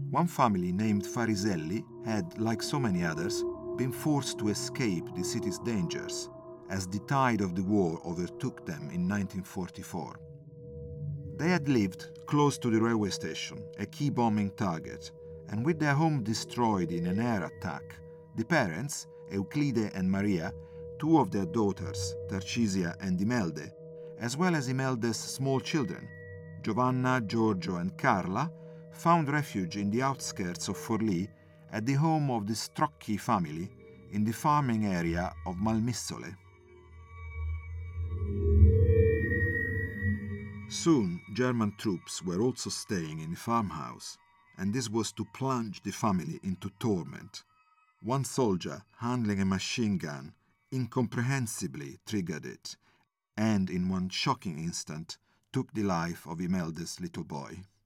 One family named Fariselli had, like so many others, been forced to escape the city's dangers as the tide of the war overtook them in 1944. They had lived close to the railway station, a key bombing target, and with their home destroyed in an air attack, the parents, Euclide and Maria, two of their daughters, Tarcisia and Imelde, as well as Imelde's small children, Giovanna, Giorgio and Carla, found refuge in the outskirts of Forlì at the home of the Strocchi family in the farming area of Malmissole. Soon, German troops were also staying in the farmhouse, and this was to plunge the family into torment. One soldier, handling a machine gun, incomprehensibly triggered it, and in one shocking instant took the life of Imelde's little boy.